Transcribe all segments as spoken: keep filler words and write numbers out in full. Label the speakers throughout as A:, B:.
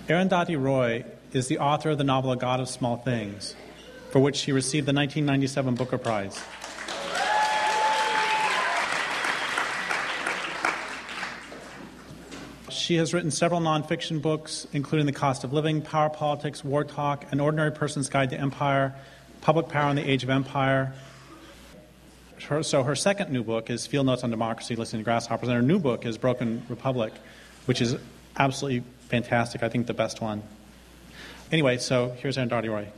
A: Arundhati Roy is the author of the novel A God of Small Things, for which she received the nineteen ninety-seven Booker Prize. She has written several nonfiction books, including The Cost of Living, Power Politics, War Talk, An Ordinary Person's Guide to Empire, Public Power in the Age of Empire. Her, so her second new book is Field Notes on Democracy, Listening to Grasshoppers, and her new book is Broken Republic, which is absolutely fantastic, I think the best one. Anyway, so here's Arundhati Roy.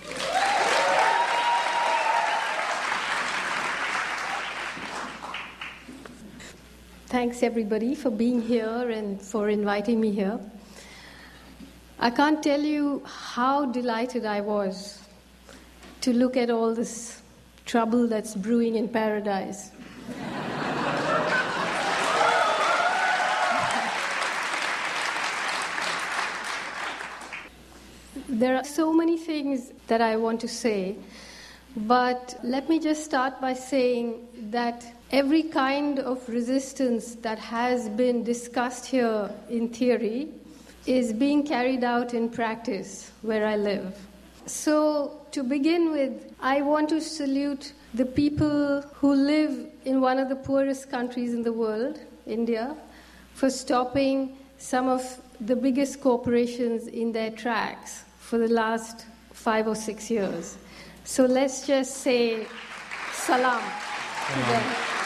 B: Thanks, everybody, for being here and for inviting me here. I can't tell you how delighted I was to look at all this trouble that's brewing in paradise. There are so many things that I want to say, but let me just start by saying that every kind of resistance that has been discussed here in theory is being carried out in practice where I live. So, to begin with, I want to salute the people who live in one of the poorest countries in the world, India, for stopping some of the biggest corporations in their tracks for the last five or six years. So let's just say salam to them.